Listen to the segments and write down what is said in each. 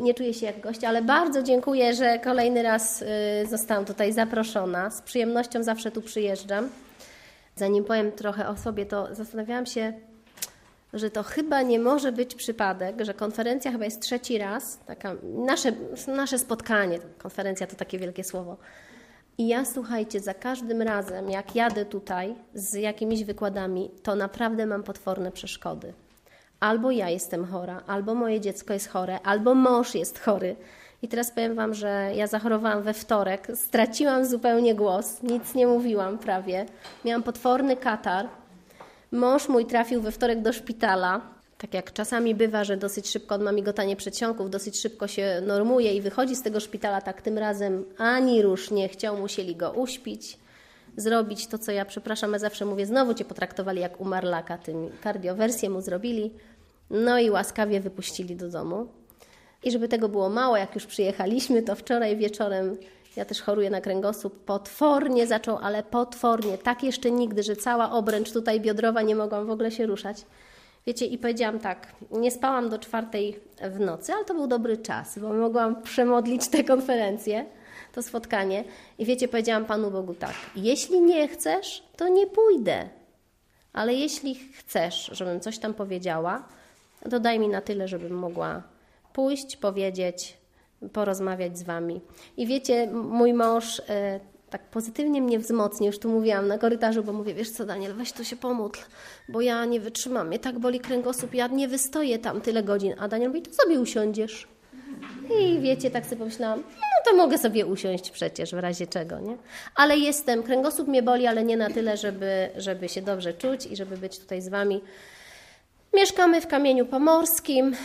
nie czuję się jak gość, ale bardzo dziękuję, że kolejny raz zostałam tutaj zaproszona. Z przyjemnością zawsze tu przyjeżdżam. Zanim powiem trochę o sobie, to zastanawiałam się, że to chyba nie może być przypadek, że konferencja chyba jest trzeci raz, nasze spotkanie, konferencja to takie wielkie słowo. I ja, słuchajcie, za każdym razem, jak jadę tutaj z jakimiś wykładami, to naprawdę mam potworne przeszkody. Albo ja jestem chora, albo moje dziecko jest chore, albo mąż jest chory. I teraz powiem wam, że ja zachorowałam we wtorek, straciłam zupełnie głos, nic nie mówiłam prawie. Miałam potworny katar. Mąż mój trafił we wtorek do szpitala. Tak jak czasami bywa, że dosyć szybko on ma migotanie przedsionków, dosyć szybko się normuje i wychodzi z tego szpitala, tak tym razem ani rusz nie chciał, musieli go uśpić, zrobić to, co ja, przepraszam, ja zawsze mówię, znowu cię potraktowali jak umarlaka, tym kardiowersję mu zrobili, no i łaskawie wypuścili do domu. I żeby tego było mało, jak już przyjechaliśmy, to wczoraj wieczorem, ja też choruję na kręgosłup, potwornie zaczął, ale potwornie, tak jeszcze nigdy, że cała obręcz tutaj biodrowa nie mogłam w ogóle się ruszać. Wiecie, i powiedziałam tak, nie spałam do 4 w nocy, ale to był dobry czas, bo mogłam przemodlić tę konferencję, to spotkanie. I wiecie, powiedziałam Panu Bogu tak, jeśli nie chcesz, to nie pójdę, ale jeśli chcesz, żebym coś tam powiedziała, to daj mi na tyle, żebym mogła pójść, powiedzieć, porozmawiać z Wami. I wiecie, mój mąż tak pozytywnie mnie wzmocnił, już tu mówiłam na korytarzu, bo mówię, wiesz co Daniel, weź tu się pomódl, bo ja nie wytrzymam, mnie tak boli kręgosłup, ja nie wystoję tam tyle godzin. A Daniel mówi, to sobie usiądziesz. I wiecie, tak sobie pomyślałam, no to mogę sobie usiąść przecież, w razie czego, nie? Ale kręgosłup mnie boli, ale nie na tyle, żeby się dobrze czuć i żeby być tutaj z Wami. Mieszkamy w Kamieniu Pomorskim,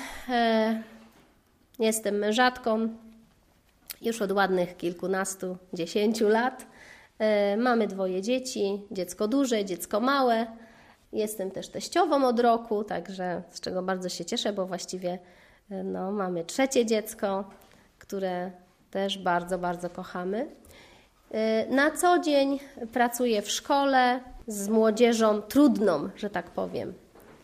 jestem mężatką, już od ładnych kilkunastu, 10 lat. Mamy 2 dzieci, dziecko duże, dziecko małe. Jestem też teściową od roku, także z czego bardzo się cieszę, bo właściwie mamy 3 dziecko, które też bardzo, bardzo kochamy. Na co dzień pracuję w szkole z młodzieżą trudną, że tak powiem,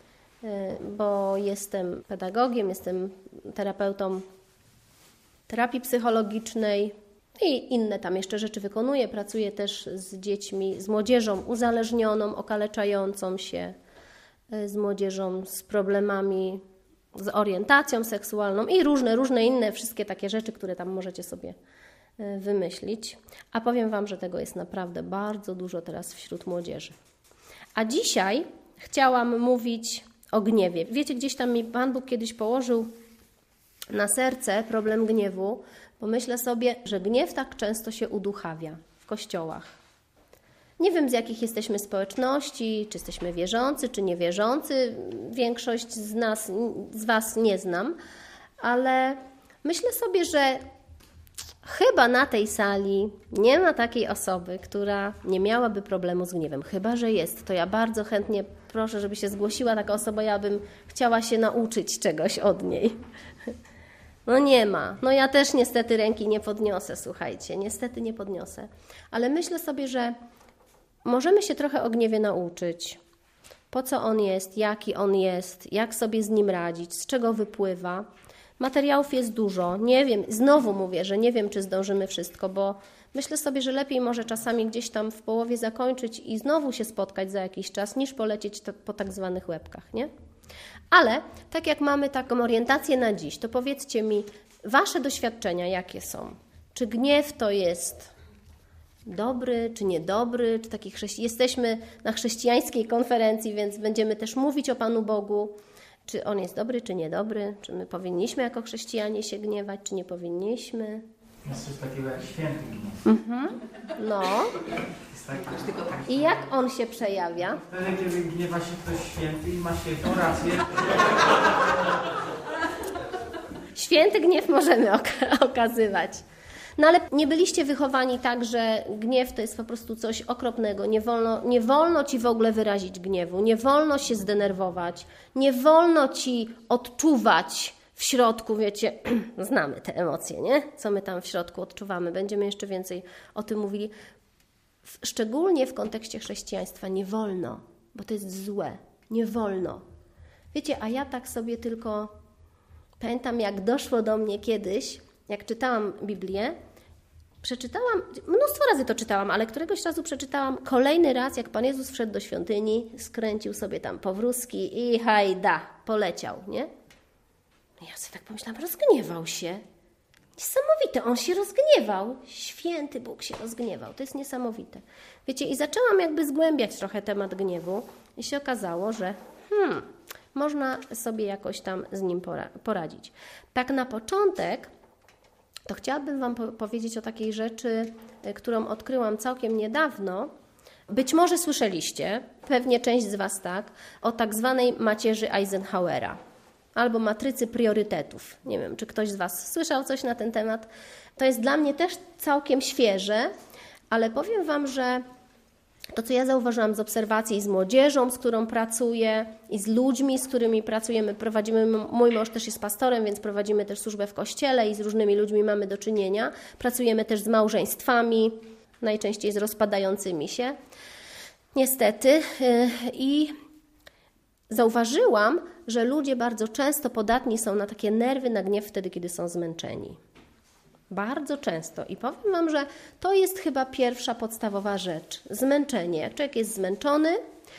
bo jestem pedagogiem, jestem terapeutą terapii psychologicznej i inne tam jeszcze rzeczy wykonuję. Pracuję też z dziećmi, z młodzieżą uzależnioną, okaleczającą się, z młodzieżą z problemami, z orientacją seksualną i różne inne, wszystkie takie rzeczy, które tam możecie sobie wymyślić. A powiem Wam, że tego jest naprawdę bardzo dużo teraz wśród młodzieży. A dzisiaj chciałam mówić o gniewie. Wiecie, gdzieś tam mi Pan Bóg kiedyś położył na serce problem gniewu, bo myślę sobie, że gniew tak często się uduchawia w kościołach. Nie wiem, z jakich jesteśmy społeczności, czy jesteśmy wierzący, czy niewierzący. Większość z Was nie znam, ale myślę sobie, że chyba na tej sali nie ma takiej osoby, która nie miałaby problemu z gniewem. Chyba że jest, to ja bardzo chętnie proszę, żeby się zgłosiła taka osoba, ja bym chciała się nauczyć czegoś od niej. No nie ma. No ja też niestety ręki nie podniosę, słuchajcie, niestety nie podniosę. Ale myślę sobie, że możemy się trochę o gniewie nauczyć. Po co on jest, jaki on jest, jak sobie z nim radzić, z czego wypływa. Materiałów jest dużo. Nie wiem, znowu mówię, że nie wiem, czy zdążymy wszystko, bo myślę sobie, że lepiej może czasami gdzieś tam w połowie zakończyć i znowu się spotkać za jakiś czas, niż polecieć po tak zwanych łebkach, nie? Ale tak jak mamy taką orientację na dziś, to powiedzcie mi, Wasze doświadczenia jakie są? Czy gniew to jest dobry, czy niedobry? Czy taki jesteśmy na chrześcijańskiej konferencji, więc będziemy też mówić o Panu Bogu. Czy on jest dobry, czy niedobry? Czy my powinniśmy jako chrześcijanie się gniewać, czy nie powinniśmy? Jest coś takiego jak święty gniew. No. I jak on się przejawia? Wtedy, kiedy gniewa się ktoś święty i ma świętą rację. Święty gniew możemy okazywać. No ale nie byliście wychowani tak, że gniew to jest po prostu coś okropnego. Nie wolno Ci w ogóle wyrazić gniewu, nie wolno się zdenerwować, nie wolno Ci odczuwać w środku, wiecie, znamy te emocje, nie? Co my tam w środku odczuwamy. Będziemy jeszcze więcej o tym mówili. Szczególnie w kontekście chrześcijaństwa nie wolno, bo to jest złe. Nie wolno. Wiecie, a ja tak sobie tylko Pamiętam, jak doszło do mnie kiedyś, jak czytałam Biblię, przeczytałam, mnóstwo razy to czytałam, ale któregoś razu przeczytałam kolejny raz, jak Pan Jezus wszedł do świątyni, skręcił sobie tam powrózki i hajda, poleciał, nie? Ja sobie tak pomyślałam, rozgniewał się. Niesamowite, on się rozgniewał. Święty Bóg się rozgniewał. To jest niesamowite. Wiecie, i zaczęłam jakby zgłębiać trochę temat gniewu i się okazało, że można sobie jakoś tam z nim poradzić. Tak na początek to chciałabym Wam powiedzieć o takiej rzeczy, którą odkryłam całkiem niedawno. Być może słyszeliście, pewnie część z Was tak, o tak zwanej macierzy Eisenhowera albo matrycy priorytetów. Nie wiem, czy ktoś z Was słyszał coś na ten temat. To jest dla mnie też całkiem świeże, ale powiem Wam, że to, co ja zauważyłam z obserwacji z młodzieżą, z którą pracuję i z ludźmi, z którymi pracujemy, mój mąż też jest pastorem, więc prowadzimy też służbę w kościele i z różnymi ludźmi mamy do czynienia. Pracujemy też z małżeństwami, najczęściej z rozpadającymi się, niestety. I zauważyłam, że ludzie bardzo często podatni są na takie nerwy, na gniew wtedy, kiedy są zmęczeni. Bardzo często. I powiem Wam, że to jest chyba pierwsza podstawowa rzecz. Zmęczenie. Jak człowiek jest zmęczony,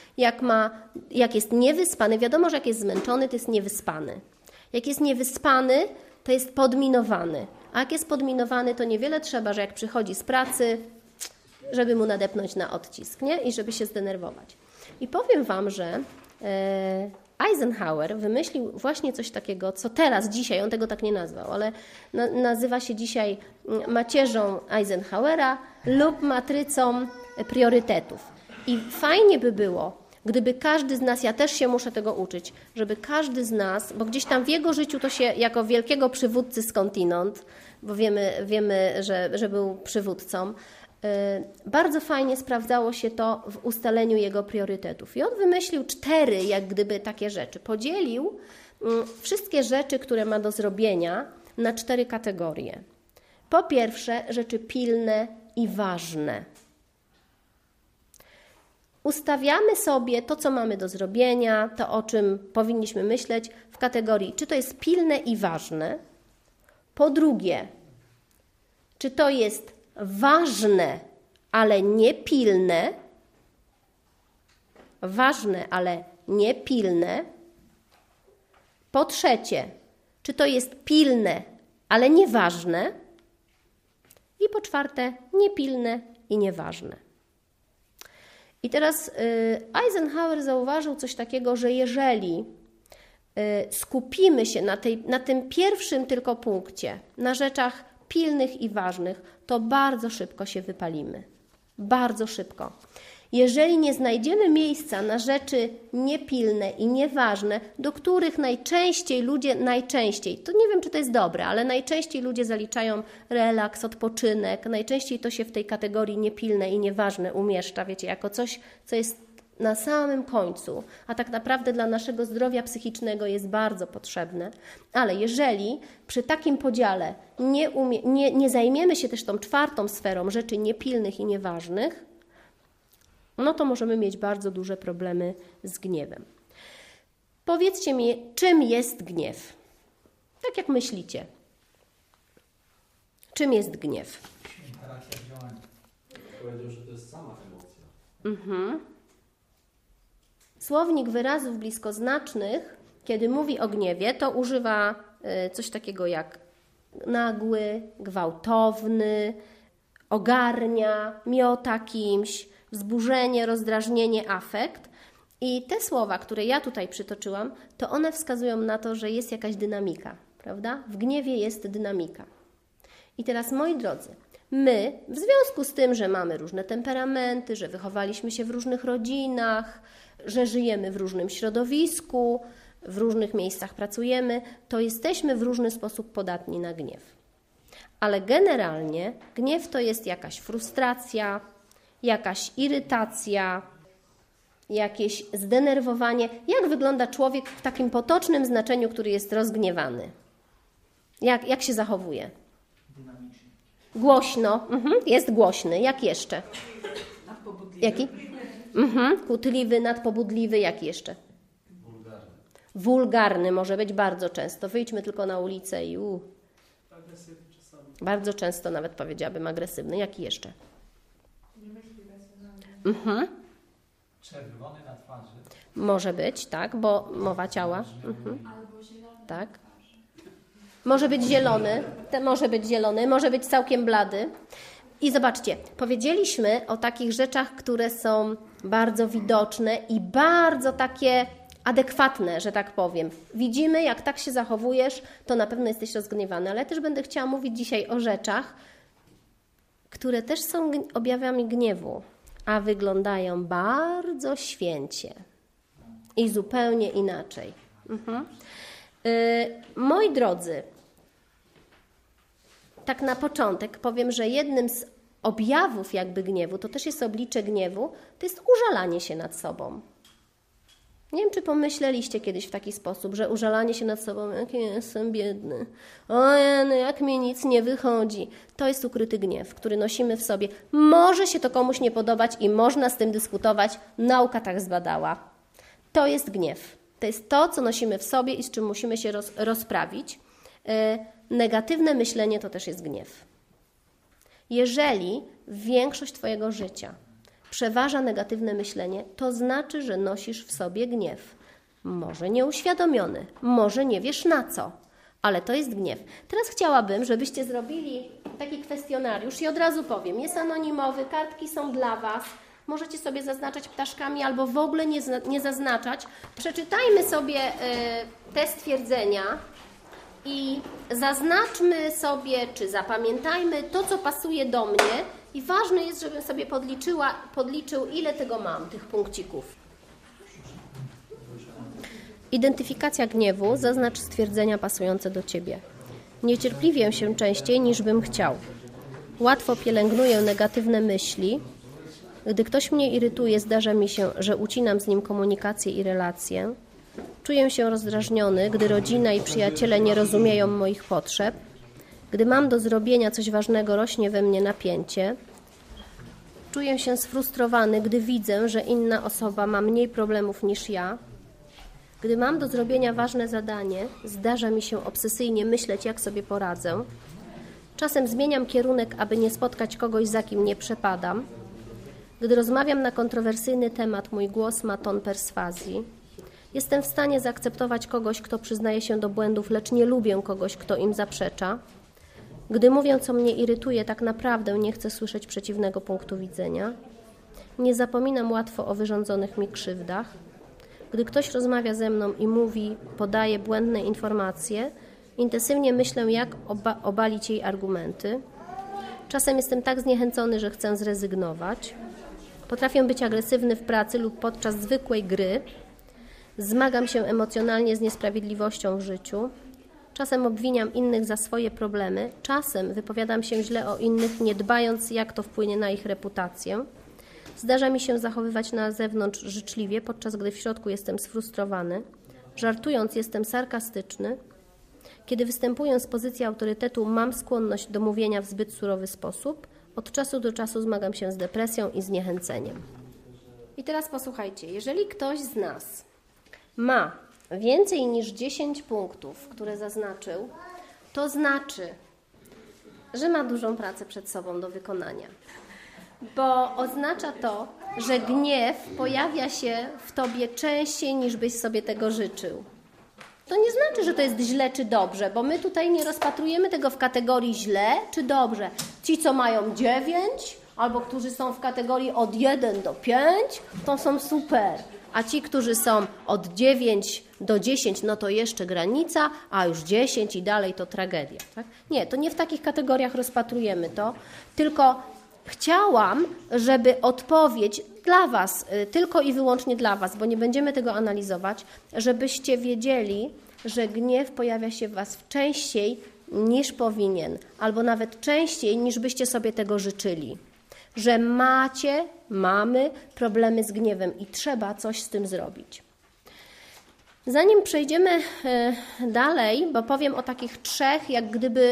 jak jest niewyspany, wiadomo, że jak jest zmęczony, to jest niewyspany. Jak jest niewyspany, to jest podminowany. A jak jest podminowany, to niewiele trzeba, że jak przychodzi z pracy, żeby mu nadepnąć na odcisk, nie? I żeby się zdenerwować. I powiem Wam, że Eisenhower wymyślił właśnie coś takiego, co teraz, dzisiaj, on tego tak nie nazwał, ale nazywa się dzisiaj macierzą Eisenhowera lub matrycą priorytetów. I fajnie by było, gdyby każdy z nas, ja też się muszę tego uczyć, żeby każdy z nas, bo gdzieś tam w jego życiu to się jako wielkiego przywódcy skądinąd, bo wiemy że był przywódcą, bardzo fajnie sprawdzało się to w ustaleniu jego priorytetów. I on wymyślił 4 jak gdyby takie rzeczy. Podzielił wszystkie rzeczy, które ma do zrobienia, na 4 kategorie. Po pierwsze, rzeczy pilne i ważne. Ustawiamy sobie to, co mamy do zrobienia, to, o czym powinniśmy myśleć w kategorii, czy to jest pilne i ważne. Po drugie, czy to jest ważne, ale nie pilne. Ważne, ale nie pilne. Po trzecie, czy to jest pilne, ale nieważne. I po czwarte, niepilne i nieważne. I teraz Eisenhower zauważył coś takiego, że jeżeli skupimy się na tym pierwszym tylko punkcie, na rzeczach pilnych i ważnych, to bardzo szybko się wypalimy. Bardzo szybko. Jeżeli nie znajdziemy miejsca na rzeczy niepilne i nieważne, do których najczęściej, to nie wiem, czy to jest dobre, ale najczęściej ludzie zaliczają relaks, odpoczynek, najczęściej to się w tej kategorii niepilne i nieważne umieszcza, wiecie, jako coś, co jest na samym końcu, a tak naprawdę dla naszego zdrowia psychicznego jest bardzo potrzebne. Ale jeżeli przy takim podziale nie zajmiemy się też tą 4. sferą rzeczy niepilnych i nieważnych, no to możemy mieć bardzo duże problemy z gniewem. Powiedzcie mi, czym jest gniew? Tak jak myślicie. Czym jest gniew? Charakter działania. Powiedział, że to jest sama emocja. Słownik wyrazów bliskoznacznych, kiedy mówi o gniewie, to używa coś takiego jak nagły, gwałtowny, ogarnia, miota kimś, wzburzenie, rozdrażnienie, afekt. I te słowa, które ja tutaj przytoczyłam, to one wskazują na to, że jest jakaś dynamika, prawda? W gniewie jest dynamika. I teraz, moi drodzy, my, w związku z tym, że mamy różne temperamenty, że wychowaliśmy się w różnych rodzinach, że żyjemy w różnym środowisku, w różnych miejscach pracujemy, to jesteśmy w różny sposób podatni na gniew. Ale generalnie gniew to jest jakaś frustracja, jakaś irytacja, jakieś zdenerwowanie. Jak wygląda człowiek w takim potocznym znaczeniu, który jest rozgniewany? Jak się zachowuje? Dynamicznie. Głośno. Jest głośny. Jak jeszcze? Nadpobudliwy. Jaki? Kłótliwy, nadpobudliwy. Jak jeszcze? Wulgarny. Wulgarny może być bardzo często. Wyjdźmy tylko na ulicę i Agresywny czasami. bardzo często nawet powiedziałabym agresywny. Jaki jeszcze? Czerwony na twarzy. Może być, tak, bo mowa ciała. Tak. Może być zielony, może być całkiem blady. I zobaczcie, powiedzieliśmy o takich rzeczach, które są bardzo widoczne i bardzo takie adekwatne, że tak powiem. Widzimy, jak tak się zachowujesz, to na pewno jesteś rozgniewany, ale też będę chciała mówić dzisiaj o rzeczach, które też są objawami gniewu, a wyglądają bardzo święcie i zupełnie inaczej. Moi drodzy, tak na początek powiem, że jednym z objawów jakby gniewu, to też jest oblicze gniewu, to jest użalanie się nad sobą. Nie wiem, czy pomyśleliście kiedyś w taki sposób, że użalanie się nad sobą, jaki jestem biedny, ojej, jak mi nic nie wychodzi. To jest ukryty gniew, który nosimy w sobie. Może się to komuś nie podobać i można z tym dyskutować. Nauka tak zbadała. To jest gniew. To jest to, co nosimy w sobie i z czym musimy się rozprawić. Negatywne myślenie to też jest gniew. Jeżeli większość Twojego życia przeważa negatywne myślenie, to znaczy, że nosisz w sobie gniew. Może nieuświadomiony, może nie wiesz na co, ale to jest gniew. Teraz chciałabym, żebyście zrobili taki kwestionariusz i od razu powiem, jest anonimowy, kartki są dla Was, możecie sobie zaznaczać ptaszkami albo w ogóle nie zaznaczać. Przeczytajmy sobie te stwierdzenia i zaznaczmy sobie, czy zapamiętajmy to, co pasuje do mnie i ważne jest, żebym sobie podliczył, ile tego mam, tych punkcików. Identyfikacja gniewu, zaznacz stwierdzenia pasujące do Ciebie. Niecierpliwię się częściej niż bym chciał. Łatwo pielęgnuję negatywne myśli. Gdy ktoś mnie irytuje, zdarza mi się, że ucinam z nim komunikację i relacje. Czuję się rozdrażniony, gdy rodzina i przyjaciele nie rozumieją moich potrzeb. Gdy mam do zrobienia coś ważnego, rośnie we mnie napięcie. Czuję się sfrustrowany, gdy widzę, że inna osoba ma mniej problemów niż ja. Gdy mam do zrobienia ważne zadanie, zdarza mi się obsesyjnie myśleć, jak sobie poradzę. Czasem zmieniam kierunek, aby nie spotkać kogoś, za kim nie przepadam. Gdy rozmawiam na kontrowersyjny temat, mój głos ma ton perswazji. Jestem w stanie zaakceptować kogoś, kto przyznaje się do błędów, lecz nie lubię kogoś, kto im zaprzecza. Gdy mówię, co mnie irytuje, tak naprawdę nie chcę słyszeć przeciwnego punktu widzenia. Nie zapominam łatwo o wyrządzonych mi krzywdach. Gdy ktoś rozmawia ze mną i mówi, podaje błędne informacje, intensywnie myślę, jak obalić jej argumenty. Czasem jestem tak zniechęcony, że chcę zrezygnować. Potrafię być agresywny w pracy lub podczas zwykłej gry. Zmagam się emocjonalnie z niesprawiedliwością w życiu. Czasem obwiniam innych za swoje problemy. Czasem wypowiadam się źle o innych, nie dbając, jak to wpłynie na ich reputację. Zdarza mi się zachowywać na zewnątrz życzliwie, podczas gdy w środku jestem sfrustrowany. Żartując, jestem sarkastyczny. Kiedy występuję z pozycji autorytetu, mam skłonność do mówienia w zbyt surowy sposób. Od czasu do czasu zmagam się z depresją i zniechęceniem. I teraz posłuchajcie, jeżeli ktoś z nas ma więcej niż 10 punktów, które zaznaczył, to znaczy, że ma dużą pracę przed sobą do wykonania. Bo oznacza to, że gniew pojawia się w tobie częściej, niż byś sobie tego życzył. To nie znaczy, że to jest źle czy dobrze, bo my tutaj nie rozpatrujemy tego w kategorii źle czy dobrze. Ci, co mają 9, albo którzy są w kategorii od 1 do 5, to są super. A ci, którzy są od 9 do 10, no to jeszcze granica, a już 10 i dalej to tragedia. Tak? Nie, to nie w takich kategoriach rozpatrujemy to, tylko chciałam, żeby odpowiedź dla Was, tylko i wyłącznie dla Was, bo nie będziemy tego analizować, żebyście wiedzieli, że gniew pojawia się w Was częściej niż powinien, albo nawet częściej niż byście sobie tego życzyli. Że mamy problemy z gniewem i trzeba coś z tym zrobić. Zanim przejdziemy dalej, bo powiem o takich 3 jak gdyby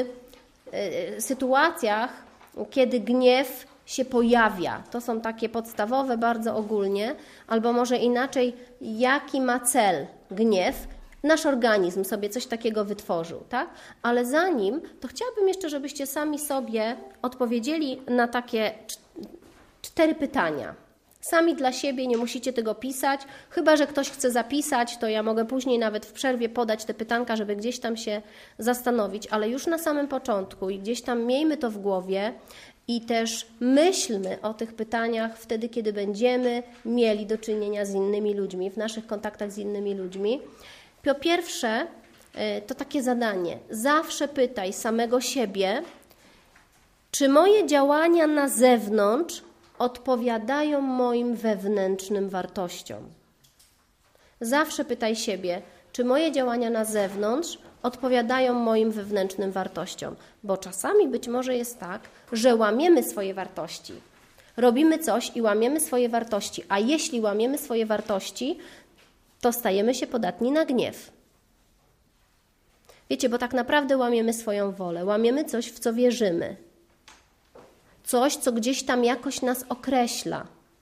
sytuacjach, kiedy gniew się pojawia. To są takie podstawowe bardzo ogólnie, albo może inaczej, jaki ma cel gniew, Nasz organizm sobie coś takiego wytworzył, tak? Ale zanim, to chciałabym jeszcze, żebyście sami sobie odpowiedzieli na takie 4 pytania. Sami dla siebie, nie musicie tego pisać, chyba że ktoś chce zapisać, to ja mogę później nawet w przerwie podać te pytanka, żeby gdzieś tam się zastanowić, ale już na samym początku i gdzieś tam miejmy to w głowie i też myślmy o tych pytaniach wtedy, kiedy będziemy mieli do czynienia z innymi ludźmi, w naszych kontaktach z innymi ludźmi. Po pierwsze, to takie zadanie, zawsze pytaj samego siebie, czy moje działania na zewnątrz odpowiadają moim wewnętrznym wartościom. Zawsze pytaj siebie, czy moje działania na zewnątrz odpowiadają moim wewnętrznym wartościom. Bo czasami być może jest tak, że łamiemy swoje wartości. Robimy coś i łamiemy swoje wartości, a jeśli łamiemy swoje wartości, to stajemy się podatni na gniew. Wiecie, bo tak naprawdę łamiemy swoją wolę, łamiemy coś, w co wierzymy. Coś, co gdzieś tam jakoś nas określa.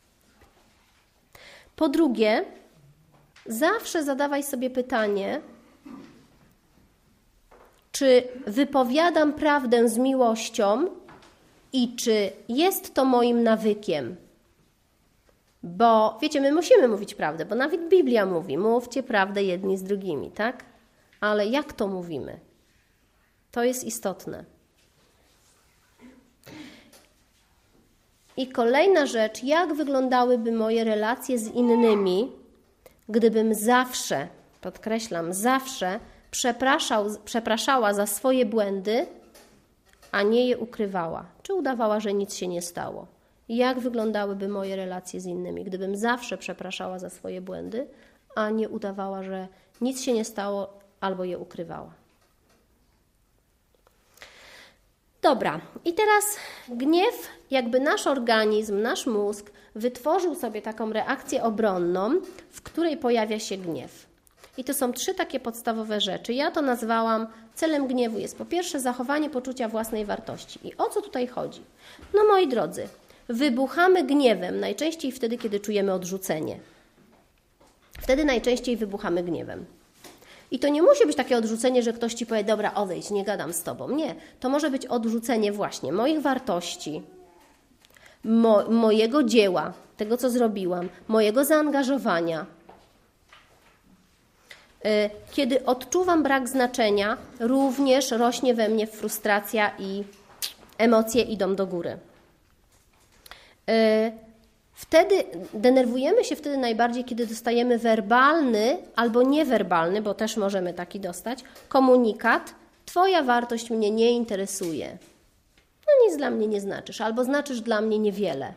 Po drugie, zawsze zadawaj sobie pytanie, czy wypowiadam prawdę z miłością i czy jest to moim nawykiem. Bo wiecie, my musimy mówić prawdę, bo nawet Biblia mówi, mówcie prawdę jedni z drugimi, tak? Ale jak to mówimy? To jest istotne. I kolejna rzecz, jak wyglądałyby moje relacje z innymi, gdybym zawsze, podkreślam, zawsze przepraszała za swoje błędy, a nie je ukrywała, czy udawała, że nic się nie stało. Jak wyglądałyby moje relacje z innymi, gdybym zawsze przepraszała za swoje błędy, a nie udawała, że nic się nie stało albo je ukrywała. Dobra, i teraz gniew, jakby nasz organizm, nasz mózg wytworzył sobie taką reakcję obronną, w której pojawia się gniew. I to są 3 takie podstawowe rzeczy. Ja to nazwałam, celem gniewu jest po pierwsze zachowanie poczucia własnej wartości. I o co tutaj chodzi? No moi drodzy, wybuchamy gniewem najczęściej wtedy, kiedy czujemy odrzucenie. Wtedy najczęściej wybuchamy gniewem. I to nie musi być takie odrzucenie, że ktoś ci powie, dobra, odejdź, nie gadam z tobą. Nie, to może być odrzucenie właśnie moich wartości, mojego dzieła, tego, co zrobiłam, mojego zaangażowania. Kiedy odczuwam brak znaczenia, również rośnie we mnie frustracja i emocje idą do góry. Wtedy denerwujemy się wtedy najbardziej, kiedy dostajemy werbalny albo niewerbalny, bo też możemy taki dostać, komunikat: twoja wartość mnie nie interesuje. No nic dla mnie nie znaczysz, albo znaczysz dla mnie niewiele.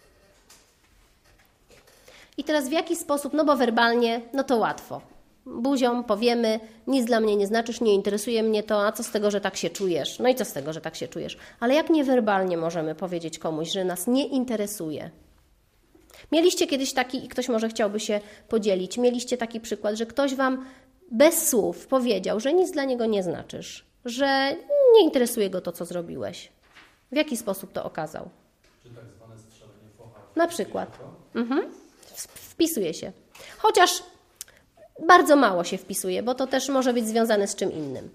I teraz w jaki sposób? No bo werbalnie, no to łatwo. Buzią powiemy, nic dla mnie nie znaczysz, nie interesuje mnie to, a co z tego, że tak się czujesz? No i co z tego, że tak się czujesz? Ale jak niewerbalnie możemy powiedzieć komuś, że nas nie interesuje? Mieliście kiedyś taki, i ktoś może chciałby się podzielić, mieliście taki przykład, że ktoś wam bez słów powiedział, że nic dla niego nie znaczysz, że nie interesuje go to, co zrobiłeś. W jaki sposób to okazał? Czy tak zwane strzelenie focha? Na przykład. Wpisuje się. Chociaż bardzo mało się wpisuje, bo to też może być związane z czym innym.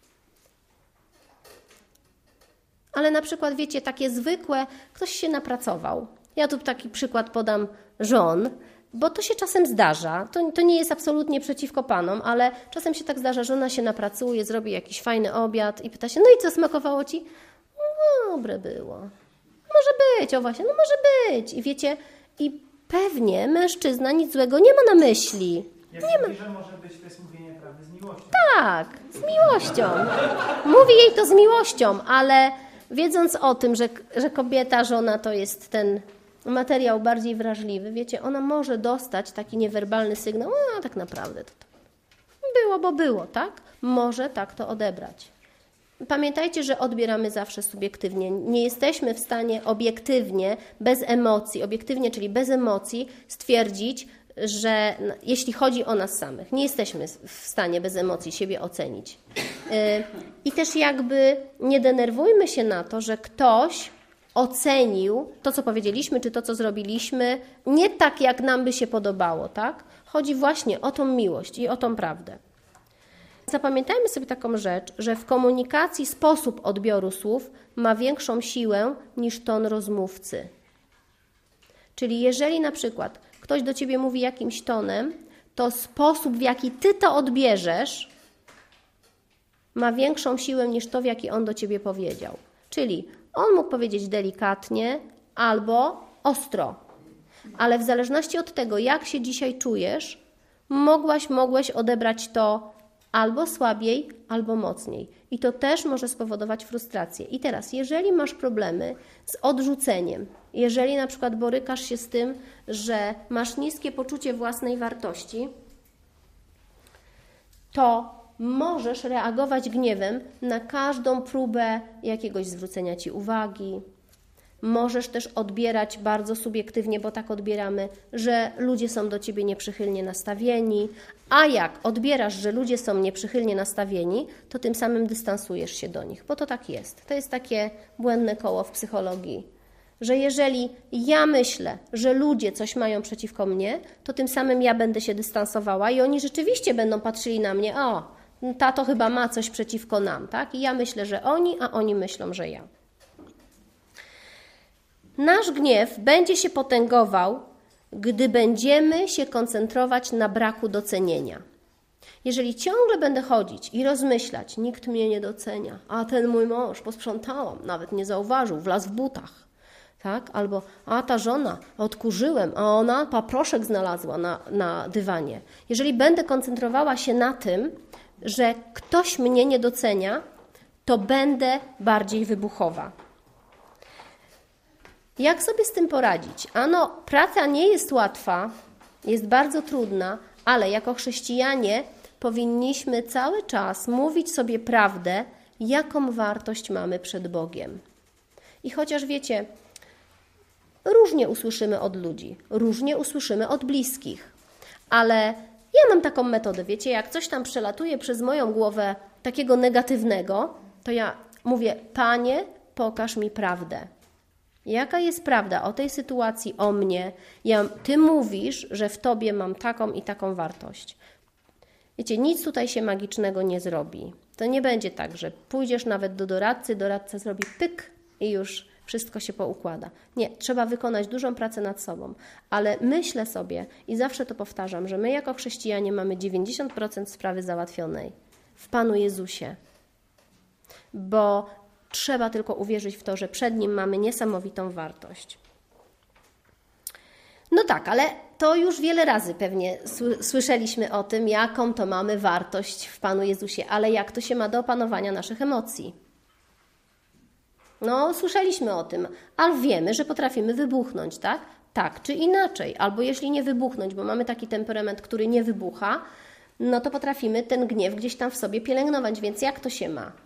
Ale na przykład, wiecie, takie zwykłe, ktoś się napracował. Ja tu taki przykład podam żon, bo to się czasem zdarza. To nie jest absolutnie przeciwko panom, ale czasem się tak zdarza, że żona się napracuje, zrobi jakiś fajny obiad i pyta się, no i co, smakowało ci? No, dobre było. Może być, o właśnie, no może być. I wiecie, i pewnie mężczyzna nic złego nie ma na myśli. Jak mówi, że może być, to jest mówienie prawdy z miłością. Tak, z miłością. Mówi jej to z miłością, ale wiedząc o tym, że kobieta, żona to jest ten materiał bardziej wrażliwy, wiecie, ona może dostać taki niewerbalny sygnał, a tak naprawdę to było, bo było, tak? Może tak to odebrać. Pamiętajcie, że odbieramy zawsze subiektywnie. Nie jesteśmy w stanie obiektywnie, bez emocji, obiektywnie, czyli bez emocji stwierdzić, że jeśli chodzi o nas samych, nie jesteśmy w stanie bez emocji siebie ocenić. I też jakby nie denerwujmy się na to, że ktoś ocenił to, co powiedzieliśmy, czy to, co zrobiliśmy, nie tak, jak nam by się podobało, tak? Chodzi właśnie o tą miłość i o tą prawdę. Zapamiętajmy sobie taką rzecz, że w komunikacji sposób odbioru słów ma większą siłę niż ton rozmówcy. Czyli jeżeli na przykład ktoś do ciebie mówi jakimś tonem, to sposób, w jaki ty to odbierzesz, ma większą siłę niż to, w jaki on do ciebie powiedział. Czyli on mógł powiedzieć delikatnie albo ostro, ale w zależności od tego, jak się dzisiaj czujesz, mogłeś odebrać to albo słabiej, albo mocniej. I to też może spowodować frustrację. I teraz, jeżeli masz problemy z odrzuceniem, jeżeli na przykład borykasz się z tym, że masz niskie poczucie własnej wartości, to możesz reagować gniewem na każdą próbę jakiegoś zwrócenia ci uwagi. Możesz też odbierać bardzo subiektywnie, bo tak odbieramy, że ludzie są do ciebie nieprzychylnie nastawieni, a jak odbierasz, że ludzie są nieprzychylnie nastawieni, to tym samym dystansujesz się do nich, bo to tak jest. To jest takie błędne koło w psychologii, że jeżeli ja myślę, że ludzie coś mają przeciwko mnie, to tym samym ja będę się dystansowała i oni rzeczywiście będą patrzyli na mnie, o, tato chyba ma coś przeciwko nam, tak? I ja myślę, że oni, a oni myślą, że ja. Nasz gniew będzie się potęgował, gdy będziemy się koncentrować na braku docenienia. Jeżeli ciągle będę chodzić i rozmyślać, nikt mnie nie docenia, a ten mój mąż, posprzątałam, nawet nie zauważył, wlazł w butach, tak? Albo a ta żona, odkurzyłem, a ona paproszek znalazła na dywanie. Jeżeli będę koncentrowała się na tym, że ktoś mnie nie docenia, to będę bardziej wybuchowa. Jak sobie z tym poradzić? Ano, praca nie jest łatwa, jest bardzo trudna, ale jako chrześcijanie powinniśmy cały czas mówić sobie prawdę, jaką wartość mamy przed Bogiem. I chociaż wiecie, różnie usłyszymy od ludzi, różnie usłyszymy od bliskich, ale ja mam taką metodę, wiecie, jak coś tam przelatuje przez moją głowę takiego negatywnego, to ja mówię, Panie, pokaż mi prawdę. Jaka jest prawda o tej sytuacji, o mnie? Ty mówisz, że w Tobie mam taką i taką wartość. Wiecie, nic tutaj się magicznego nie zrobi. To nie będzie tak, że pójdziesz nawet do doradcy, doradca zrobi pyk i już wszystko się poukłada. Nie, trzeba wykonać dużą pracę nad sobą. Ale myślę sobie i zawsze to powtarzam, że my jako chrześcijanie mamy 90% sprawy załatwionej w Panu Jezusie. Bo trzeba tylko uwierzyć w to, że przed Nim mamy niesamowitą wartość. No tak, ale to już wiele razy pewnie słyszeliśmy o tym, jaką to mamy wartość w Panu Jezusie, ale jak to się ma do opanowania naszych emocji? No, słyszeliśmy o tym, ale wiemy, że potrafimy wybuchnąć, tak? Tak czy inaczej. Albo jeśli nie wybuchnąć, bo mamy taki temperament, który nie wybucha, no to potrafimy ten gniew gdzieś tam w sobie pielęgnować, więc jak to się ma?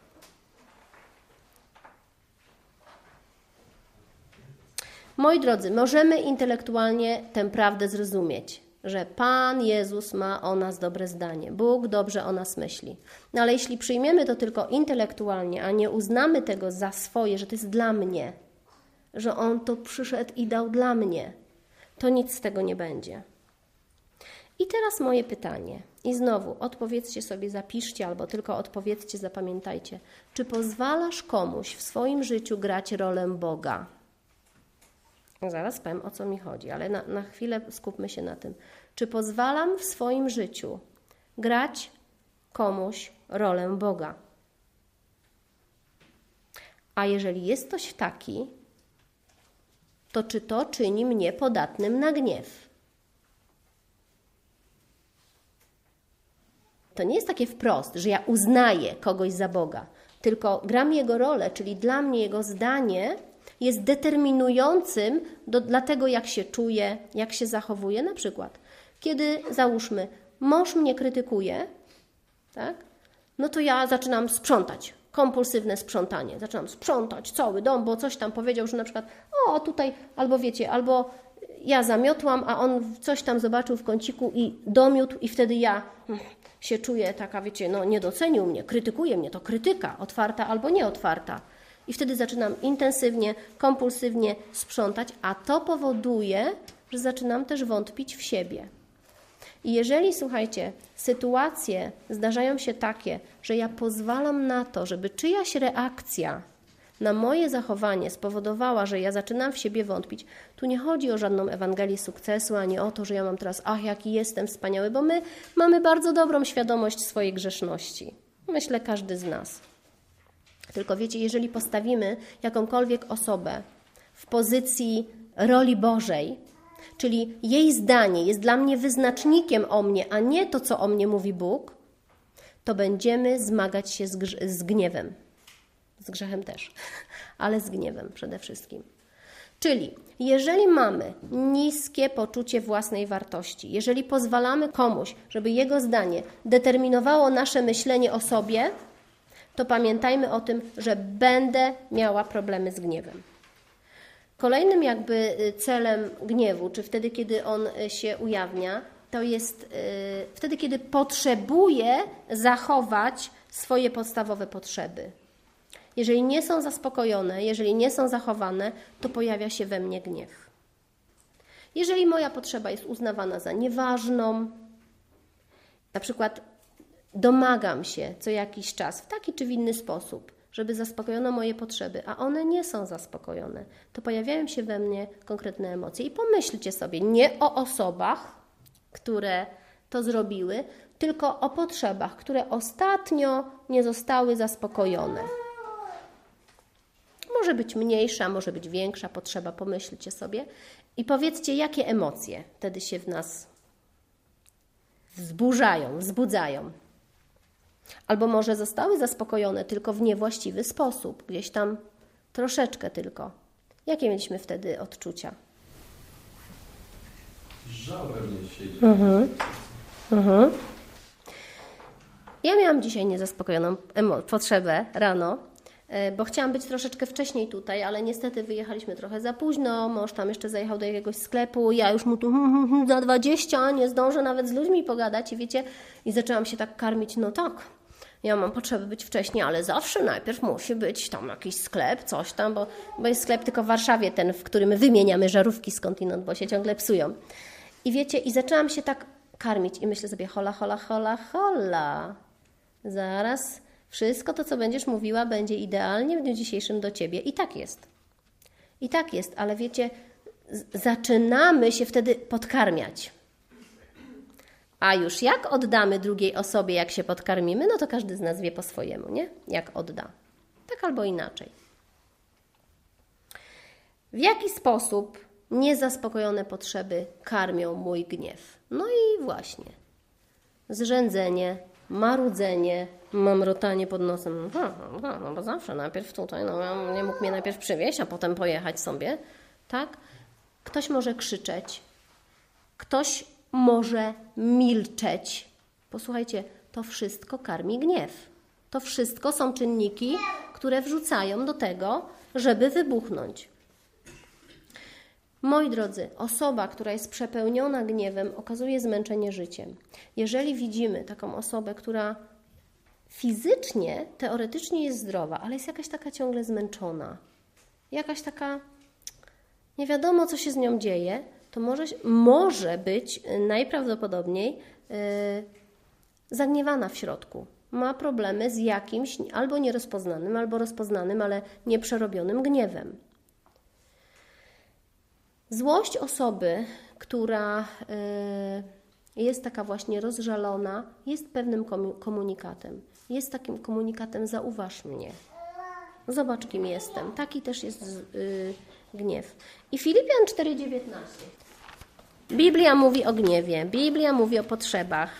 Moi drodzy, możemy intelektualnie tę prawdę zrozumieć, że Pan Jezus ma o nas dobre zdanie, Bóg dobrze o nas myśli. No ale jeśli przyjmiemy to tylko intelektualnie, a nie uznamy tego za swoje, że to jest dla mnie, że On to przyszedł i dał dla mnie, to nic z tego nie będzie. I teraz moje pytanie. I znowu odpowiedzcie sobie, zapiszcie albo tylko odpowiedzcie, zapamiętajcie. Czy pozwalasz komuś w swoim życiu grać rolę Boga? Zaraz powiem, o co mi chodzi, ale na chwilę skupmy się na tym. Czy pozwalam w swoim życiu grać komuś rolę Boga? A jeżeli jest ktoś taki, to czy to czyni mnie podatnym na gniew? To nie jest takie wprost, że ja uznaję kogoś za Boga, tylko gram Jego rolę, czyli dla mnie Jego zdanie jest determinującym dla tego, jak się czuję, jak się zachowuję. Na przykład, kiedy, załóżmy, mąż mnie krytykuje, tak? No to ja zaczynam sprzątać, kompulsywne sprzątanie. Zaczynam sprzątać cały dom, bo coś tam powiedział, że na przykład, o tutaj, albo wiecie, albo ja zamiotłam, a on coś tam zobaczył w kąciku i domiótł i wtedy ja się czuję taka, wiecie, no nie docenił mnie, krytykuje mnie, to krytyka, otwarta albo nieotwarta. I wtedy zaczynam intensywnie, kompulsywnie sprzątać, a to powoduje, że zaczynam też wątpić w siebie. I jeżeli, słuchajcie, sytuacje zdarzają się takie, że ja pozwalam na to, żeby czyjaś reakcja na moje zachowanie spowodowała, że ja zaczynam w siebie wątpić, tu nie chodzi o żadną Ewangelię sukcesu, ani o to, że ja mam teraz, jaki jestem wspaniały, bo my mamy bardzo dobrą świadomość swojej grzeszności. Myślę, każdy z nas. Tylko wiecie, jeżeli postawimy jakąkolwiek osobę w pozycji roli Bożej, czyli jej zdanie jest dla mnie wyznacznikiem o mnie, a nie to, co o mnie mówi Bóg, to będziemy zmagać się z gniewem. Z grzechem też, ale z gniewem przede wszystkim. Czyli jeżeli mamy niskie poczucie własnej wartości, jeżeli pozwalamy komuś, żeby jego zdanie determinowało nasze myślenie o sobie, to pamiętajmy o tym, że będę miała problemy z gniewem. Kolejnym jakby celem gniewu, czy wtedy, kiedy on się ujawnia, to jest wtedy, kiedy potrzebuję zachować swoje podstawowe potrzeby. Jeżeli nie są zaspokojone, jeżeli nie są zachowane, to pojawia się we mnie gniew. Jeżeli moja potrzeba jest uznawana za nieważną, na przykład domagam się co jakiś czas w taki czy w inny sposób, żeby zaspokojono moje potrzeby, a one nie są zaspokojone, to pojawiają się we mnie konkretne emocje. I pomyślcie sobie nie o osobach, które to zrobiły, tylko o potrzebach, które ostatnio nie zostały zaspokojone. Może być mniejsza, może być większa potrzeba, pomyślcie sobie i powiedzcie, jakie emocje wtedy się w nas wzbudzają. Albo może zostały zaspokojone tylko w niewłaściwy sposób, gdzieś tam troszeczkę tylko. Jakie mieliśmy wtedy odczucia? Żal we mnie siedzi. Ja miałam dzisiaj niezaspokojoną potrzebę rano, bo chciałam być troszeczkę wcześniej tutaj, ale niestety wyjechaliśmy trochę za późno, mąż tam jeszcze zajechał do jakiegoś sklepu, ja już mu tu za 20, nie zdążę nawet z ludźmi pogadać i wiecie, i zaczęłam się tak karmić, no tak, ja mam potrzebę być wcześniej, ale zawsze najpierw musi być tam jakiś sklep, coś tam, bo jest sklep tylko w Warszawie, ten, w którym wymieniamy żarówki skądinąd, bo się ciągle psują. I wiecie, i zaczęłam się tak karmić i myślę sobie, hola, zaraz wszystko to, co będziesz mówiła, będzie idealnie w dniu dzisiejszym do Ciebie. I tak jest. I tak jest, ale wiecie, zaczynamy się wtedy podkarmiać. A już jak oddamy drugiej osobie, jak się podkarmimy, no to każdy z nas wie po swojemu, nie? Jak odda. Tak albo inaczej. W jaki sposób niezaspokojone potrzeby karmią mój gniew? No i właśnie. Zrzędzenie, marudzenie, mamrotanie pod nosem. No bo zawsze najpierw tutaj, no nie mógł mnie najpierw przywieźć, a potem pojechać sobie. Tak? Ktoś może krzyczeć. Ktoś może milczeć. Posłuchajcie, to wszystko karmi gniew. To wszystko są czynniki, które wrzucają do tego, żeby wybuchnąć. Moi drodzy, osoba, która jest przepełniona gniewem, okazuje zmęczenie życiem. Jeżeli widzimy taką osobę, która fizycznie, teoretycznie jest zdrowa, ale jest jakaś taka ciągle zmęczona, jakaś taka, nie wiadomo, co się z nią dzieje, to może być najprawdopodobniej zagniewana w środku. Ma problemy z jakimś albo nierozpoznanym, albo rozpoznanym, ale nieprzerobionym gniewem. Złość osoby, która jest taka właśnie rozżalona, jest pewnym komunikatem. Jest takim komunikatem, zauważ mnie. Zobacz, kim jestem. Taki też jest gniew. I Filipian 4,19. Biblia mówi o gniewie, Biblia mówi o potrzebach.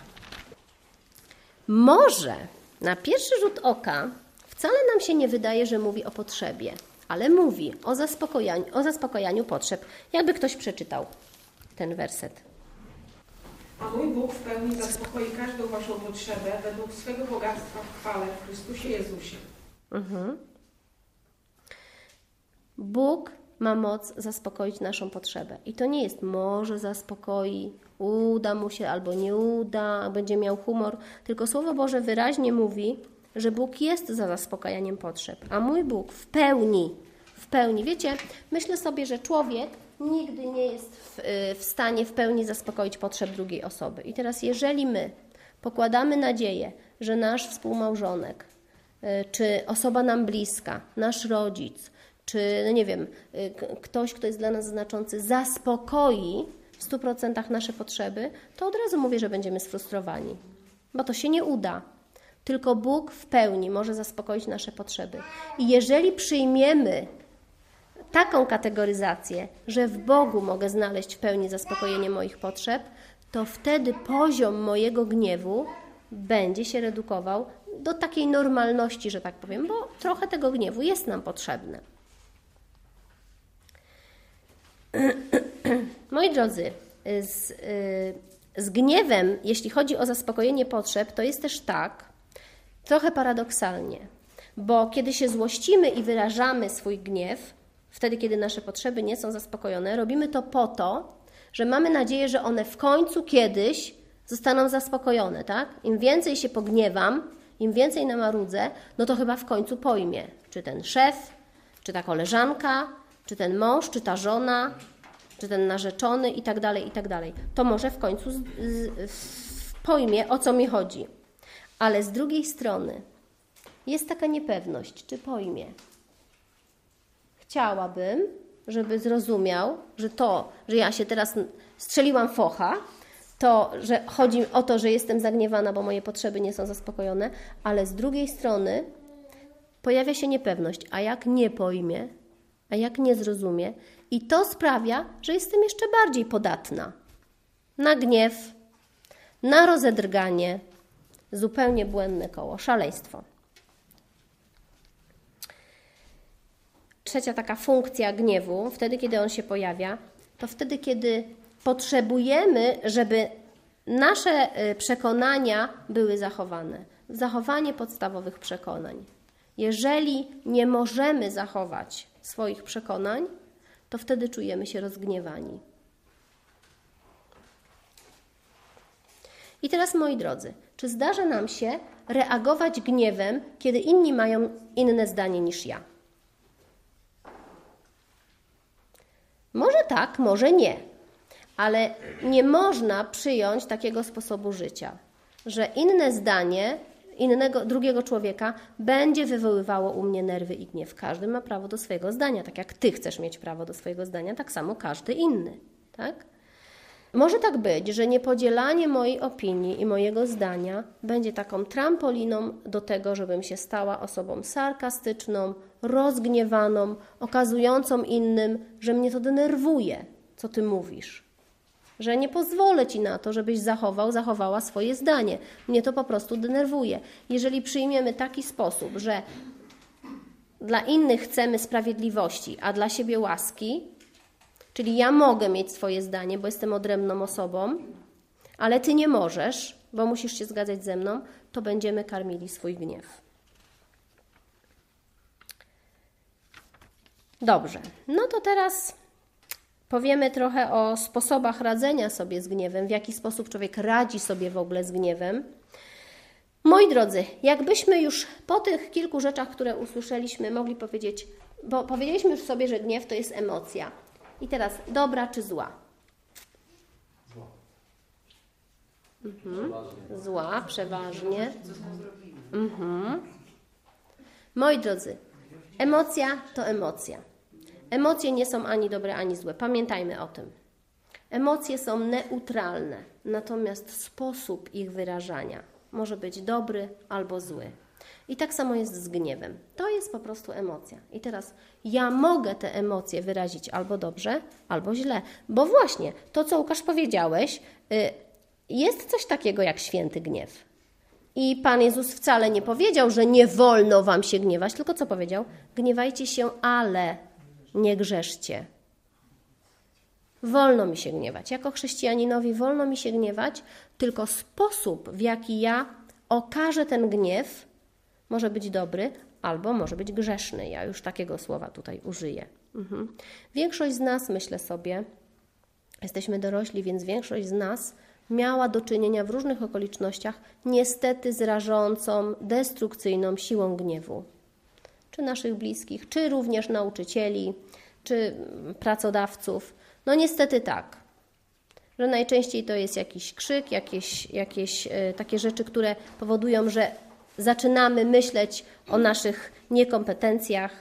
Może na pierwszy rzut oka wcale nam się nie wydaje, że mówi o potrzebie, ale mówi o zaspokojaniu potrzeb. Jakby ktoś przeczytał ten werset. A mój Bóg w pełni zaspokoi każdą waszą potrzebę według swego bogactwa w chwale w Chrystusie Jezusie. Bóg ma moc zaspokoić naszą potrzebę. I to nie jest może zaspokoi, uda mu się albo nie uda, będzie miał humor. Tylko Słowo Boże wyraźnie mówi, że Bóg jest za zaspokajaniem potrzeb. A mój Bóg w pełni. Wiecie, myślę sobie, że człowiek nigdy nie jest w stanie w pełni zaspokoić potrzeb drugiej osoby. I teraz jeżeli my pokładamy nadzieję, że nasz współmałżonek, czy osoba nam bliska, nasz rodzic, czy no nie wiem, ktoś, kto jest dla nas znaczący, zaspokoi w 100% nasze potrzeby, to od razu mówię, że będziemy sfrustrowani, bo to się nie uda. Tylko Bóg w pełni może zaspokoić nasze potrzeby. I jeżeli przyjmiemy taką kategoryzację, że w Bogu mogę znaleźć w pełni zaspokojenie moich potrzeb, to wtedy poziom mojego gniewu będzie się redukował do takiej normalności, że tak powiem, bo trochę tego gniewu jest nam potrzebne. Moi drodzy, z gniewem, jeśli chodzi o zaspokojenie potrzeb, to jest też tak, trochę paradoksalnie, bo kiedy się złościmy i wyrażamy swój gniew, wtedy, kiedy nasze potrzeby nie są zaspokojone, robimy to po to, że mamy nadzieję, że one w końcu kiedyś zostaną zaspokojone, tak? Im więcej się pogniewam, im więcej namarudzę, no to chyba w końcu pojmie, czy ten szef, czy ta koleżanka, czy ten mąż, czy ta żona, czy ten narzeczony i tak dalej, i tak dalej. To może w końcu pojmie, o co mi chodzi. Ale z drugiej strony jest taka niepewność, czy pojmie. Chciałabym, żeby zrozumiał, że to, że ja się teraz strzeliłam focha, to, że chodzi o to, że jestem zagniewana, bo moje potrzeby nie są zaspokojone, ale z drugiej strony pojawia się niepewność, a jak nie pojmie, a jak nie zrozumie, i to sprawia, że jestem jeszcze bardziej podatna na gniew, na rozedrganie, zupełnie błędne koło, szaleństwo. Trzecia taka funkcja gniewu, wtedy kiedy on się pojawia, to wtedy kiedy potrzebujemy, żeby nasze przekonania były zachowane. Zachowanie podstawowych przekonań. Jeżeli nie możemy zachować swoich przekonań, to wtedy czujemy się rozgniewani. I teraz, moi drodzy, czy zdarza nam się reagować gniewem, kiedy inni mają inne zdanie niż ja? Może tak, może nie, ale nie można przyjąć takiego sposobu życia, że inne zdanie drugiego człowieka będzie wywoływało u mnie nerwy i gniew. Każdy ma prawo do swojego zdania, tak jak ty chcesz mieć prawo do swojego zdania, tak samo każdy inny, tak? Może tak być, że niepodzielanie mojej opinii i mojego zdania będzie taką trampoliną do tego, żebym się stała osobą sarkastyczną, rozgniewaną, okazującą innym, że mnie to denerwuje, co ty mówisz. Że nie pozwolę ci na to, żebyś zachowała swoje zdanie. Mnie to po prostu denerwuje. Jeżeli przyjmiemy taki sposób, że dla innych chcemy sprawiedliwości, a dla siebie łaski, czyli ja mogę mieć swoje zdanie, bo jestem odrębną osobą, ale ty nie możesz, bo musisz się zgadzać ze mną, to będziemy karmili swój gniew. Dobrze, no to teraz powiemy trochę o sposobach radzenia sobie z gniewem, w jaki sposób człowiek radzi sobie w ogóle z gniewem. Moi drodzy, jakbyśmy już po tych kilku rzeczach, które usłyszeliśmy, mogli powiedzieć, bo powiedzieliśmy już sobie, że gniew to jest emocja. I teraz dobra czy zła? Zła. Zła, przeważnie. Moi drodzy, emocja to emocja. Emocje nie są ani dobre, ani złe. Pamiętajmy o tym. Emocje są neutralne, natomiast sposób ich wyrażania może być dobry albo zły. I tak samo jest z gniewem. To jest po prostu emocja. I teraz ja mogę te emocje wyrazić albo dobrze, albo źle. Bo właśnie to, co Łukasz powiedziałeś, jest coś takiego jak święty gniew. I Pan Jezus wcale nie powiedział, że nie wolno wam się gniewać, tylko co powiedział? Gniewajcie się, ale nie grzeszcie. Wolno mi się gniewać. Jako chrześcijaninowi wolno mi się gniewać, tylko sposób, w jaki ja okażę ten gniew, może być dobry albo może być grzeszny. Ja już takiego słowa tutaj użyję. Większość z nas, myślę sobie, jesteśmy dorośli, więc większość z nas miała do czynienia w różnych okolicznościach niestety z rażącą, destrukcyjną siłą gniewu. Czy naszych bliskich, czy również nauczycieli, czy pracodawców. No niestety tak, że najczęściej to jest jakiś krzyk, jakieś takie rzeczy, które powodują, że zaczynamy myśleć o naszych niekompetencjach.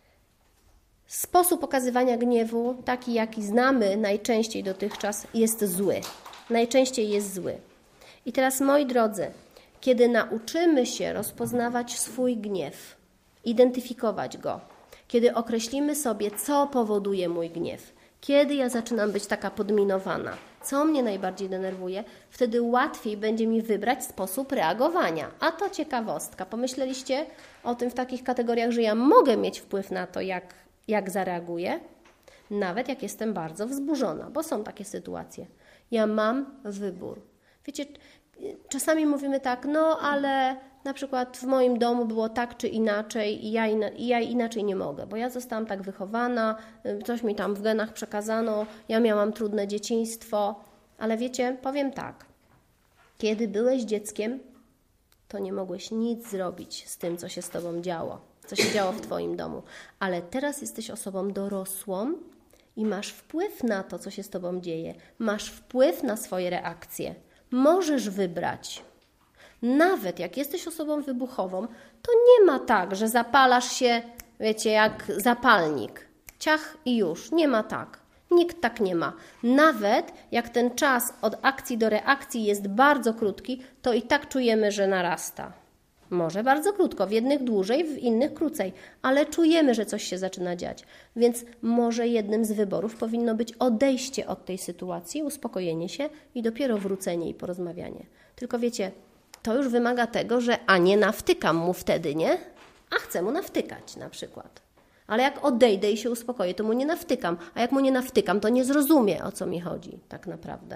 Sposób okazywania gniewu, taki jaki znamy najczęściej dotychczas, jest zły. Najczęściej jest zły. I teraz, moi drodzy, kiedy nauczymy się rozpoznawać swój gniew, identyfikować go, kiedy określimy sobie, co powoduje mój gniew, kiedy ja zaczynam być taka podminowana, co mnie najbardziej denerwuje, wtedy łatwiej będzie mi wybrać sposób reagowania. A to ciekawostka. Pomyśleliście o tym w takich kategoriach, że ja mogę mieć wpływ na to, jak zareaguję, nawet jak jestem bardzo wzburzona, bo są takie sytuacje. Ja mam wybór. Wiecie, czasami mówimy tak, no ale na przykład w moim domu było tak czy inaczej i ja inaczej nie mogę, bo ja zostałam tak wychowana, coś mi tam w genach przekazano, ja miałam trudne dzieciństwo, ale wiecie, powiem tak, kiedy byłeś dzieckiem, to nie mogłeś nic zrobić z tym, co się z tobą działo, co się działo w twoim domu, ale teraz jesteś osobą dorosłą i masz wpływ na to, co się z tobą dzieje, masz wpływ na swoje reakcje. Możesz wybrać. Nawet jak jesteś osobą wybuchową, to nie ma tak, że zapalasz się, wiecie, jak zapalnik. Ciach i już. Nie ma tak. Nikt tak nie ma. Nawet jak ten czas od akcji do reakcji jest bardzo krótki, to i tak czujemy, że narasta. Może bardzo krótko, w jednych dłużej, w innych krócej, ale czujemy, że coś się zaczyna dziać. Więc może jednym z wyborów powinno być odejście od tej sytuacji, uspokojenie się i dopiero wrócenie i porozmawianie. Tylko wiecie, to już wymaga tego, że nie nawtykam mu wtedy, nie? A chcę mu nawtykać na przykład. Ale jak odejdę i się uspokoję, to mu nie nawtykam. A jak mu nie nawtykam, to nie zrozumie, o co mi chodzi tak naprawdę.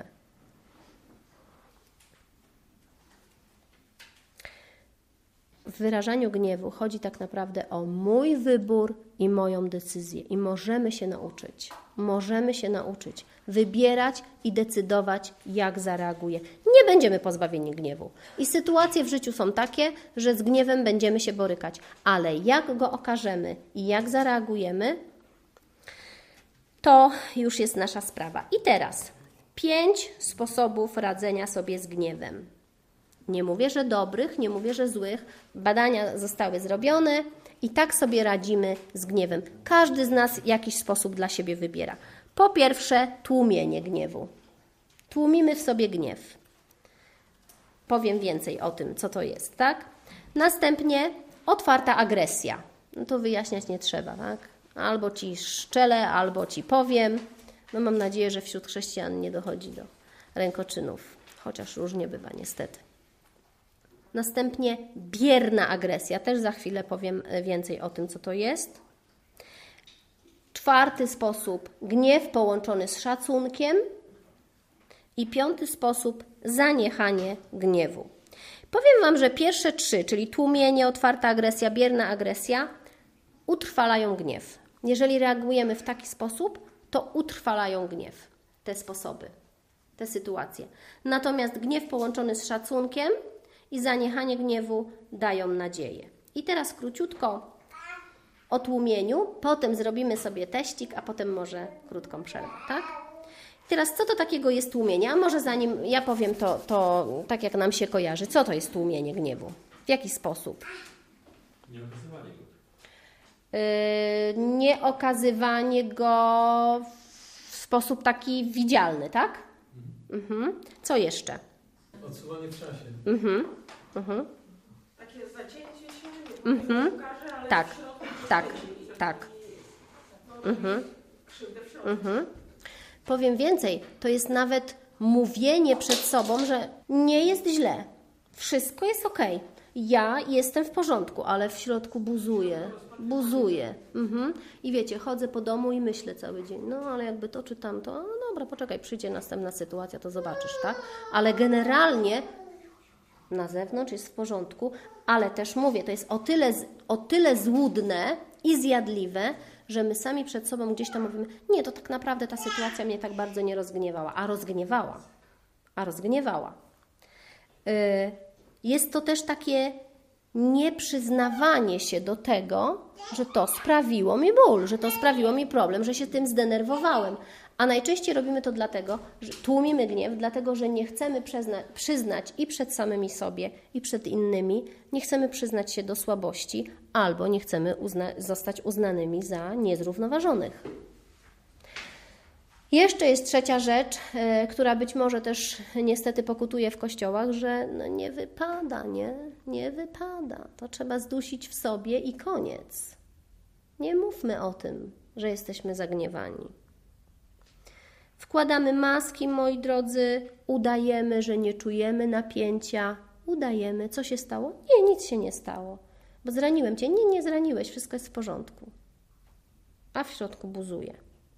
W wyrażaniu gniewu chodzi tak naprawdę o mój wybór i moją decyzję. I możemy się nauczyć. Możemy się nauczyć wybierać i decydować, jak zareaguję. Nie będziemy pozbawieni gniewu. I sytuacje w życiu są takie, że z gniewem będziemy się borykać. Ale jak go okażemy i jak zareagujemy, to już jest nasza sprawa. I teraz 5 sposobów radzenia sobie z gniewem. Nie mówię, że dobrych, nie mówię, że złych. Badania zostały zrobione i tak sobie radzimy z gniewem. Każdy z nas jakiś sposób dla siebie wybiera. Po pierwsze, tłumienie gniewu. Tłumimy w sobie gniew. Powiem więcej o tym, co to jest, tak? Następnie otwarta agresja. No to wyjaśniać nie trzeba, tak? Albo ci szczelę, albo ci powiem. No mam nadzieję, że wśród chrześcijan nie dochodzi do rękoczynów, chociaż różnie bywa niestety. Następnie bierna agresja. Też za chwilę powiem więcej o tym, co to jest. 4. sposób, gniew połączony z szacunkiem. I 5. sposób, zaniechanie gniewu. Powiem Wam, że pierwsze 3, czyli tłumienie, otwarta agresja, bierna agresja, utrwalają gniew. Jeżeli reagujemy w taki sposób, to utrwalają gniew. Te sposoby, te sytuacje. Natomiast gniew połączony z szacunkiem i zaniechanie gniewu dają nadzieję. I teraz króciutko o tłumieniu, potem zrobimy sobie teścik, a potem może krótką przerwę, tak? Teraz co to takiego jest tłumienie? A może zanim ja powiem to tak jak nam się kojarzy, co to jest tłumienie gniewu? W jaki sposób? Nie okazywanie go. Nie okazywanie go w sposób taki widzialny, tak? Mhm. Co jeszcze? Odsuwanie w czasie. Takie zacięcie się, nie pokaże, ale Tak, w środku tak, siedzi. tak. Krzywdę w środku. Powiem więcej, to jest nawet mówienie przed sobą, że nie jest źle, wszystko jest okej. Ja jestem w porządku, ale w środku buzuję. I wiecie, chodzę po domu i myślę cały dzień, no ale jakby to czy tamto, no dobra, poczekaj, przyjdzie następna sytuacja, to zobaczysz, tak? Ale generalnie na zewnątrz jest w porządku, ale też mówię, to jest o tyle złudne i zjadliwe, że my sami przed sobą gdzieś tam mówimy, nie, to tak naprawdę ta sytuacja mnie tak bardzo nie rozgniewała, a rozgniewała. Jest to też takie nieprzyznawanie się do tego, że to sprawiło mi ból, że to sprawiło mi problem, że się tym zdenerwowałem. A najczęściej robimy to dlatego, że tłumimy gniew, dlatego, że nie chcemy przyznać i przed samymi sobie, i przed innymi, nie chcemy przyznać się do słabości, albo nie chcemy zostać uznanymi za niezrównoważonych. Jeszcze jest trzecia rzecz, która być może też niestety pokutuje w kościołach, że nie wypada, nie wypada. To trzeba zdusić w sobie i koniec. Nie mówmy o tym, że jesteśmy zagniewani. Wkładamy maski, moi drodzy, udajemy, że nie czujemy napięcia, udajemy. Co się stało? Nie, nic się nie stało, bo zraniłem cię. Nie zraniłeś, wszystko jest w porządku. A w środku buzuje.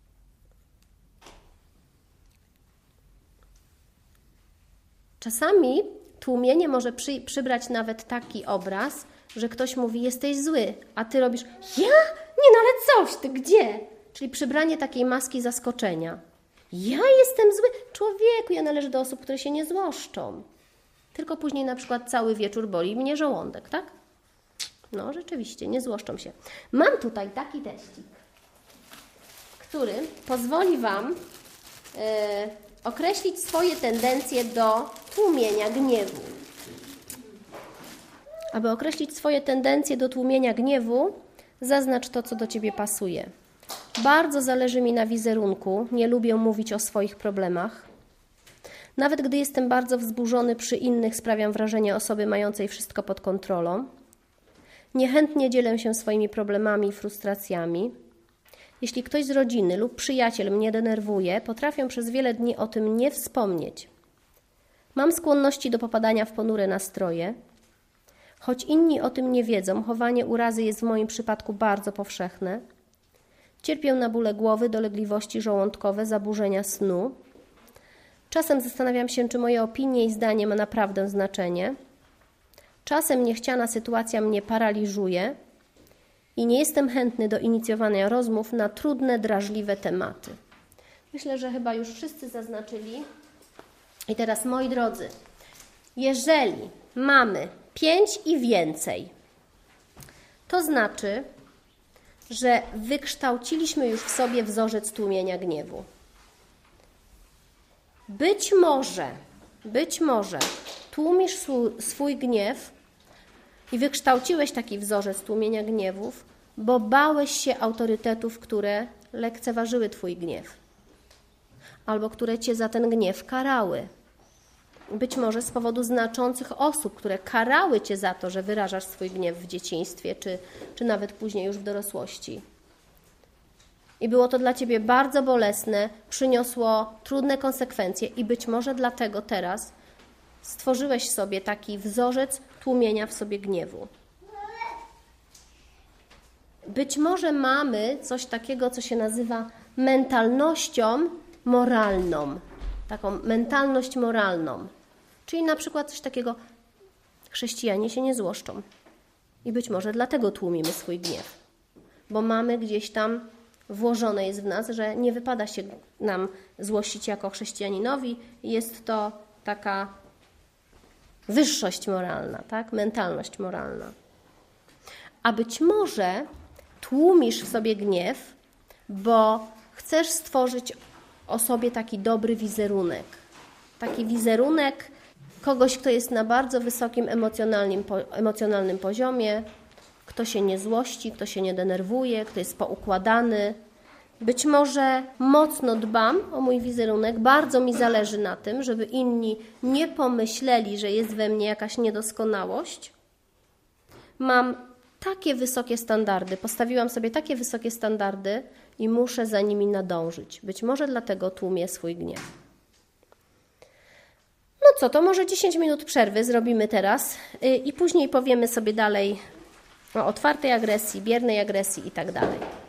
Czasami tłumienie może przybrać nawet taki obraz, że ktoś mówi, jesteś zły, a ty robisz, ja? Nie, no ale coś, ty gdzie? Czyli przybranie takiej maski zaskoczenia. Ja jestem zły? Człowieku, ja należę do osób, które się nie złoszczą. Tylko później na przykład cały wieczór boli mnie żołądek, tak? No rzeczywiście, nie złoszczą się. Mam tutaj taki teścik, który pozwoli Wam określić swoje tendencje do tłumienia gniewu. Aby określić swoje tendencje do tłumienia gniewu, zaznacz to, co do Ciebie pasuje. Bardzo zależy mi na wizerunku, nie lubię mówić o swoich problemach. Nawet gdy jestem bardzo wzburzony przy innych, sprawiam wrażenie osoby mającej wszystko pod kontrolą. Niechętnie dzielę się swoimi problemami i frustracjami. Jeśli ktoś z rodziny lub przyjaciel mnie denerwuje, potrafię przez wiele dni o tym nie wspomnieć. Mam skłonności do popadania w ponure nastroje. Choć inni o tym nie wiedzą, chowanie urazy jest w moim przypadku bardzo powszechne. Cierpię na bóle głowy, dolegliwości żołądkowe, zaburzenia snu. Czasem zastanawiam się, czy moje opinie i zdanie ma naprawdę znaczenie. Czasem niechciana sytuacja mnie paraliżuje i nie jestem chętny do inicjowania rozmów na trudne, drażliwe tematy. Myślę, że chyba już wszyscy zaznaczyli. I teraz, moi drodzy, jeżeli mamy 5 i więcej, to znaczy, że wykształciliśmy już w sobie wzorzec tłumienia gniewu. Być może tłumisz swój gniew i wykształciłeś taki wzorzec tłumienia gniewów, bo bałeś się autorytetów, które lekceważyły Twój gniew, albo które Cię za ten gniew karały. Być może z powodu znaczących osób, które karały Cię za to, że wyrażasz swój gniew w dzieciństwie, czy nawet później już w dorosłości. I było to dla Ciebie bardzo bolesne, przyniosło trudne konsekwencje i być może dlatego teraz stworzyłeś sobie taki wzorzec tłumienia w sobie gniewu. Być może mamy coś takiego, co się nazywa mentalnością moralną. Taką mentalność moralną. Czyli na przykład coś takiego, chrześcijanie się nie złoszczą. I być może dlatego tłumimy swój gniew. Bo mamy gdzieś tam, włożone jest w nas, że nie wypada się nam złościć jako chrześcijaninowi. Jest to taka wyższość moralna, tak? Mentalność moralna. A być może tłumisz w sobie gniew, bo chcesz stworzyć o sobie taki dobry wizerunek. Taki wizerunek kogoś, kto jest na bardzo wysokim emocjonalnym poziomie, kto się nie złości, kto się nie denerwuje, kto jest poukładany. Być może mocno dbam o mój wizerunek, bardzo mi zależy na tym, żeby inni nie pomyśleli, że jest we mnie jakaś niedoskonałość. Mam takie wysokie standardy, postawiłam sobie takie wysokie standardy i muszę za nimi nadążyć. Być może dlatego tłumię swój gniew. No co, to może 10 minut przerwy zrobimy teraz i później powiemy sobie dalej o otwartej agresji, biernej agresji i tak dalej.